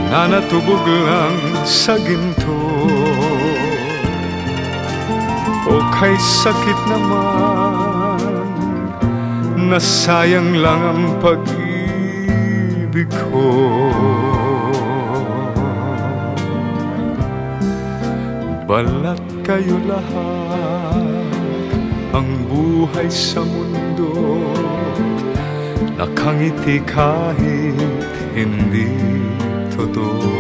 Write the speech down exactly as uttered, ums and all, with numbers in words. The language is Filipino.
na natubog lang sa ginto, o kay sakit naman, nasayang lang ang pag-ibig ko. Balat kayo lahat, ang buhay sa mundo, nakangiti kahit hindi totoo.